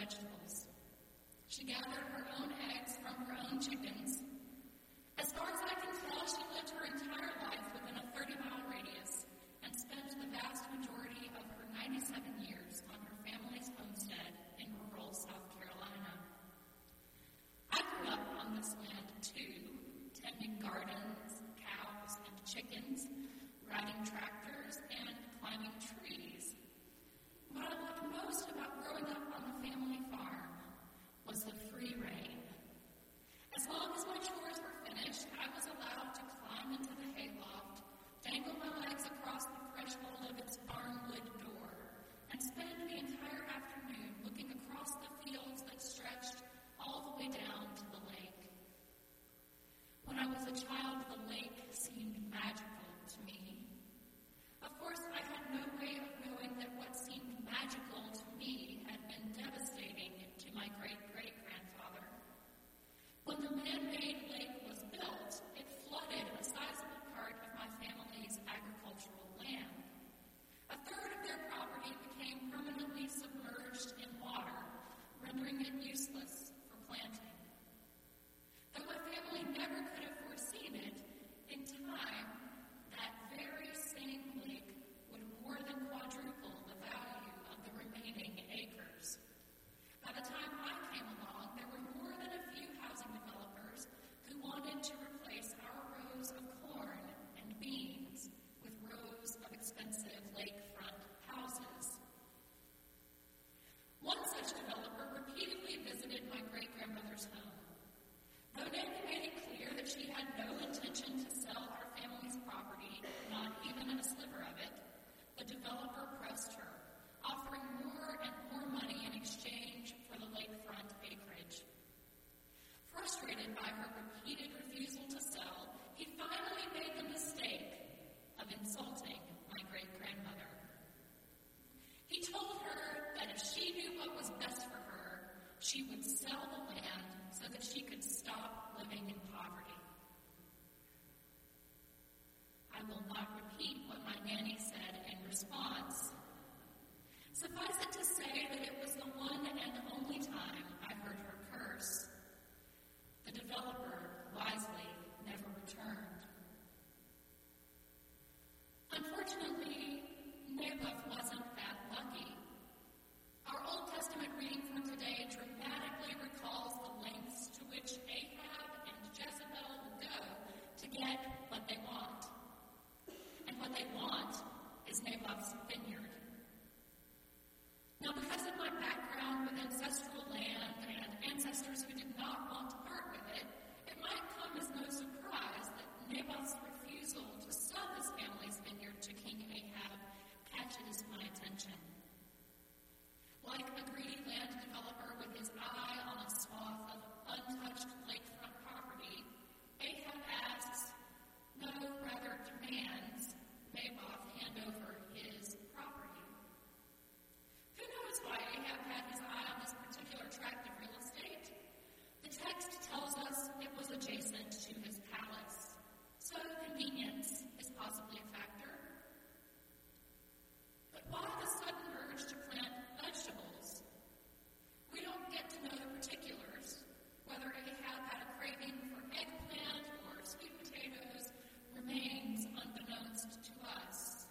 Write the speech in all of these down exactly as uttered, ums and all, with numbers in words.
vegetables. She gathered her own eggs from her own chickens. As far as I can tell, she lived her entire life within a thirty-mile radius and spent the vast majority of her ninety-seven years on her family's homestead in rural South Carolina. I grew up on this land, too, tending gardens, cows, and chickens, riding tractors, and climbing trees. What I loved most about growing up on the family farm was the free rein. As long as my chores were finished, I was allowed to climb into the hayloft, dangle my legs across the threshold of its barnwood door, and spend the entire afternoon looking across the fields that stretched all the way down to the lake. When I was a child, the lake seemed magical to me. Of course, I had no way of knowing that what seemed magical to me had been devastating to my great-great-grandfather. When the man-made lake was built, it flooded a sizable part of my family's agricultural land. A third of their property became permanently submerged in water, rendering it useless for planting. Though my family never could have foreseen it, in time, that very same lake would more than quadruple the value of the remaining acres. By the time I came along, there were more than a few housing developers who wanted to replace our rows of corn and beans with rows of expensive lakefront houses. One such developer repeatedly visited my great-grandmother's home. Though Nanny made it clear that she had no intention to sell our family's property, not even a sliver of it, the developer pressed her, offering more and more money in exchange for the lakefront acreage. Frustrated by her repeated refusal to sell, he finally made the mistake of insulting my great-grandmother. He told her that if she knew what was best for her, she would sell the land so that she could stop living in poverty. I will not repeat what my nanny said in response. Suffice it to say that it was the one and only time I heard her curse. The developer wisely never returned. Unfortunately, Naboth wasn't that lucky. Our Old Testament reading from today dramatically recalls the lengths to which Ahab and Jezebel will go to get what they want. And what they want is Naboth's vineyard. Now, because of my background with ancestral land and ancestors who did not want to part with it, it might come as no surprise that Naboth's refusal to sell his family's vineyard to King Ahab catches my attention. Like a greedy land developer with his eye on a swath of untouched lakefront property, Ahab asks, no, rather demands, Naboth hand over his property. Who knows why Ahab had his eye on this particular tract of real estate? The text tells us it was adjacent to his palace, so convenience is possibly a factor. But why the sudden urge to plant vegetables? We don't get to know the particulars. Whether Ahab had a craving for eggplant or sweet potatoes remains unbeknownst to us.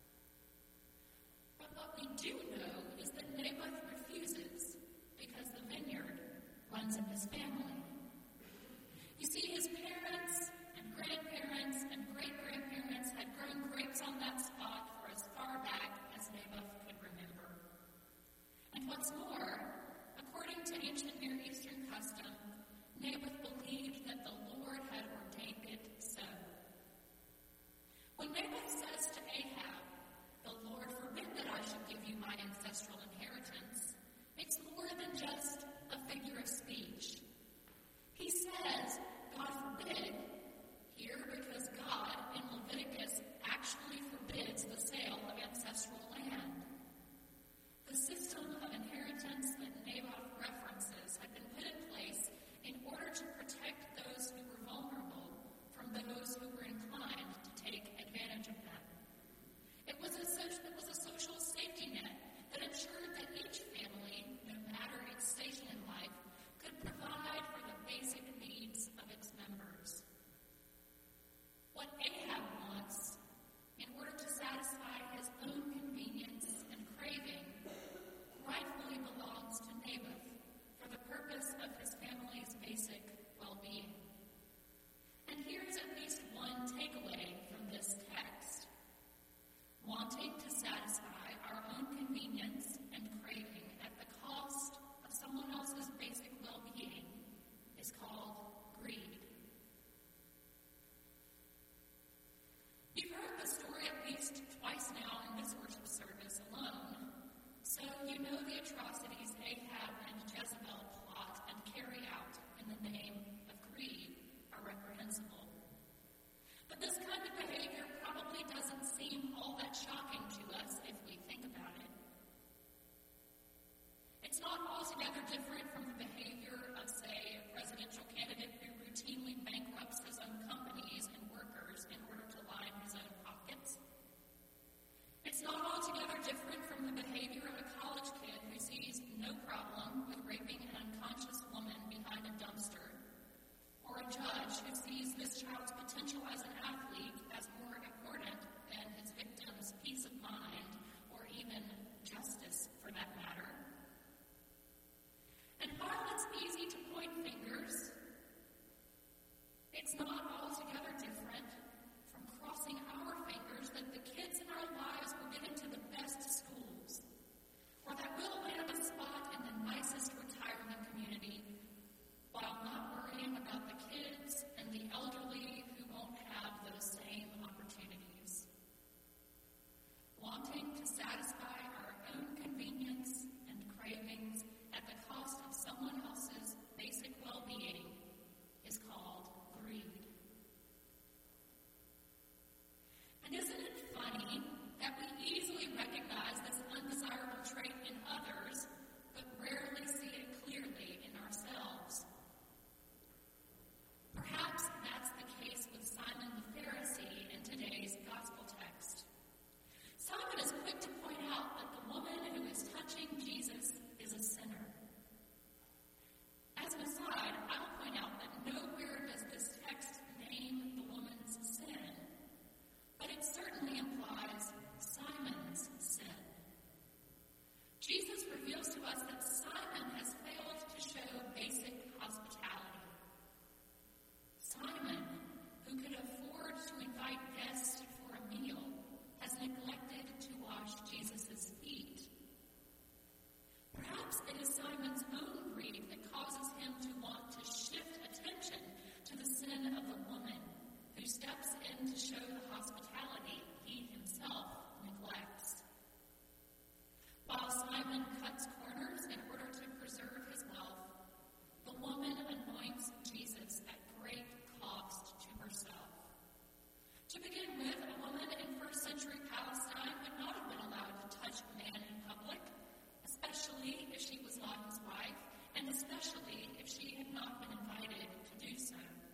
But what we do know is that Naboth refuses because the vineyard runs in his family. You see, his parents and grandparents and great-grandparents had grown grapes on that spot for as far back as Naboth could remember. And what's more, according to ancient Near Eastern custom, Naboth believed that the Lord had ordained it so. When Naboth says to Ahab, the Lord forbid that I should give you my ancestral inheritance, it's more than just a figure of speech. different from the behavior of, say, a presidential candidate who routinely bankrupts his own companies and workers in order to line his own pockets. It's not altogether different from the behavior of a college kid who sees no problem with raping an unconscious woman behind a dumpster, or a judge who sees this child's potential as an athlete as more important than his victim's peace of mind, or even justice for that matter. And while it's easy to point fingers, it's not altogether different from crossing our fingers that the kids in our lives will get into the best schools, or that we'll land a spot in the nicest retirement community, while not worrying about the kids and the elderly who won't have those same opportunities. Wanting to satisfy our own convenience and cravings at the cost of someone else's basic well-being is called greed. And isn't it funny that we easily recognize this undesirable trait in others, but rarely see it clearly in ourselves? Perhaps that's the case with Simon the Pharisee in today's gospel text. Simon is quick to point out that the woman who is touching Jesus is a sinner. As an aside, I'll point out that nowhere does this text name the woman's sin, but it certainly implies Simon's sin. Jesus reveals to us that Simon has failed to show basic hospitality. Simon, who could afford to invite guests for a meal, has neglected to wash Jesus' feet. Perhaps it is Simon's own greed that causes him to want to shift attention to the sin of the woman who steps in to show the hospitality he himself neglects. While Simon cuts corners in order to preserve his wealth, the woman anoints Jesus at great cost to herself. To begin with, a woman in first century Palestine would not have been allowed to touch a man in public, especially if she was not his wife, and especially if she had not been invited to do so.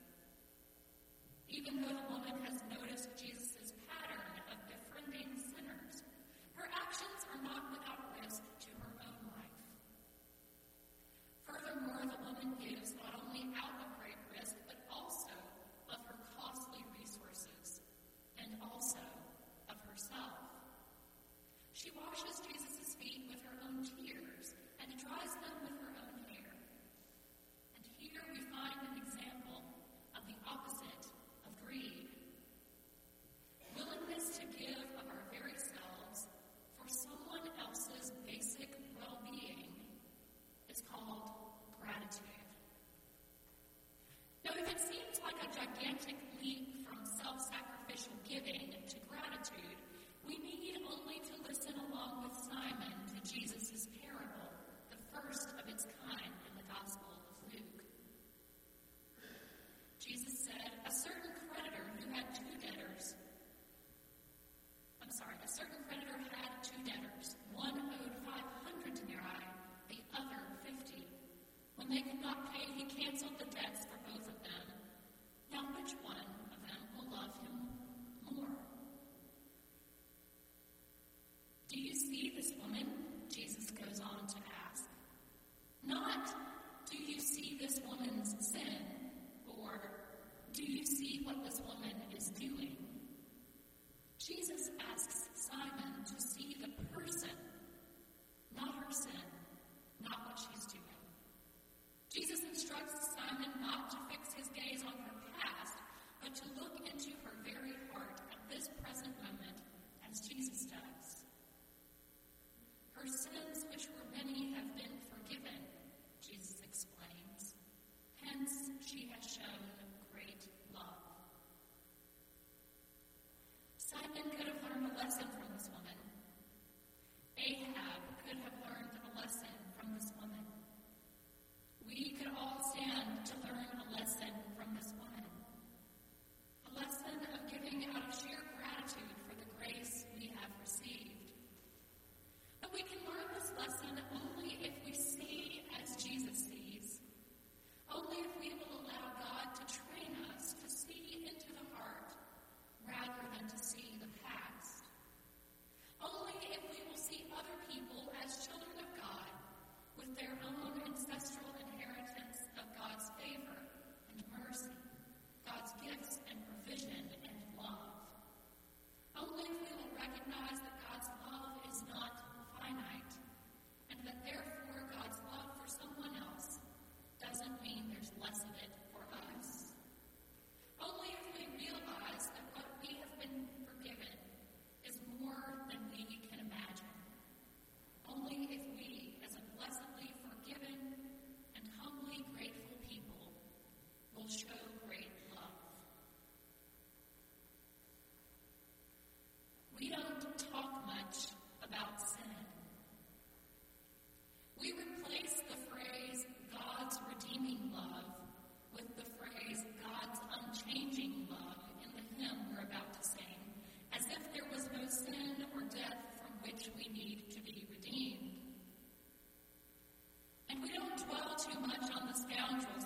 Even though the woman has noticed Jesus' pattern of befriending sinners, her actions are not without risk to her own life. Furthermore, the woman gives not only out of great risk, but also of her costly resources, and also of herself. She washes Jesus' feet with her own tears and dries them with her own hair. And here we find an example of the opposite of greed. Willingness to give of our very selves for someone else's basic well-being is called gratitude. Now, if it seems like a gigantic leap from self-sacrificial giving to gratitude, we need only to listen along with Simon to Jesus' parable, the first of its kind in the Gospel of Luke. Jesus said, a certain creditor who had two debtors, I'm sorry, a certain creditor had two debtors. One owed five hundred denarii, the other fifty. When they could not pay, he canceled the debts for both of them. Now, which one of them will love him more? Do you see this woman? Jesus goes on to ask. Not, do you see this woman's sin? Or, do you see what this woman is doing? Jesus asks Simon to see the person, not her sin, not what she's doing. Jesus instructs Simon not to fix his gaze on her past, dwell too much on the scoundrels